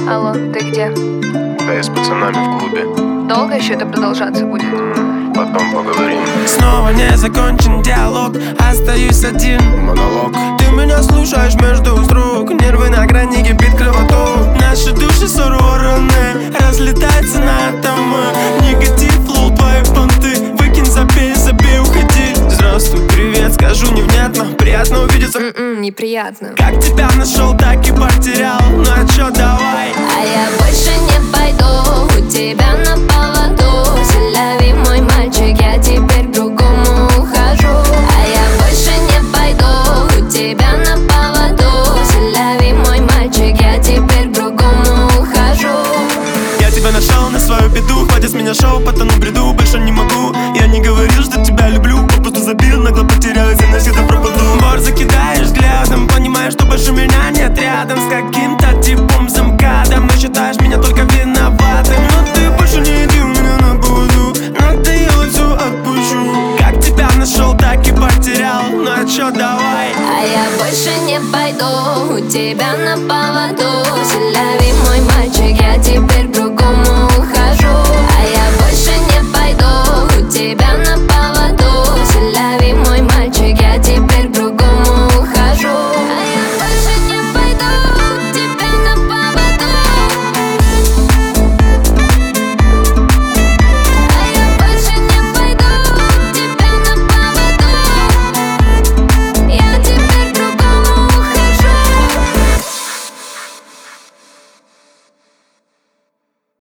Алло, ты где? Да я с пацанами в клубе. Долго еще это продолжаться будет? Потом поговорим. Снова не закончен диалог, остаюсь один. Монолог. Ты меня слушаешь между строк, нервы на грани, кипит кровоток. Наши души сорваны, разлетаются на атомы. Негатив, лол, твои понты, выкинь, забей, уходи. Здравствуй, привет, скажу невнятно, приятно увидеться. Неприятно. Как тебя нашел, так и потерял. Ну а чё, давай. А я больше не пойду у тебя на поводу. Селяви, мой мальчик, я теперь к другому ухожу. А я больше не пойду у тебя на поводу. Селяви, мой мальчик, я теперь к другому ухожу. Я тебя нашел на свою беду, хватит с меня шоу, потону в бреду, больше не могу. Я не говорил, что тебя люблю, просто забил, нагло потерялась, я навсегда пропаду. Бор закидаешь взглядом, понимаешь, что больше меня нет рядом. С каким-то типом замкадом, но считаешь меня только виноватым. Но ты больше не иди у меня на поводу, надоело, все отпущу. Как тебя нашел, так и потерял, ну а чё, давай. А я больше не пойду у тебя на поводу. Селяви, мой мальчик, я теперь